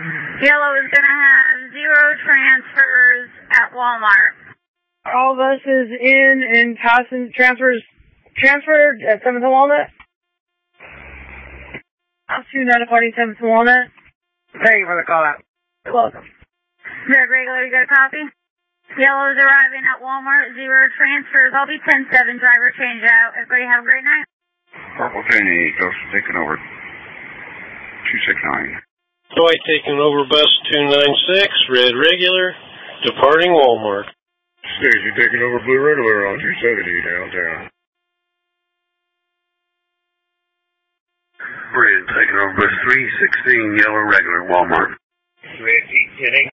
Yellow is going to have 0 transfers at Walmart. All buses in and passing transferred at 7th and Walnut. I'll 29 departing 7th and Walnut. Thank you for the call out. You're welcome. Red regular, you got a copy? Yellow is arriving at Walmart, 0 transfers. I'll be 10-7, driver change out. Everybody have a great night. Purple 10-8, Ghost taking over 269. Dwight taking over bus 296, red regular, departing Walmart. Stacy taking over blue regular on 270 downtown. Brand taking over bus 316, yellow regular, Walmart. Red 10-8.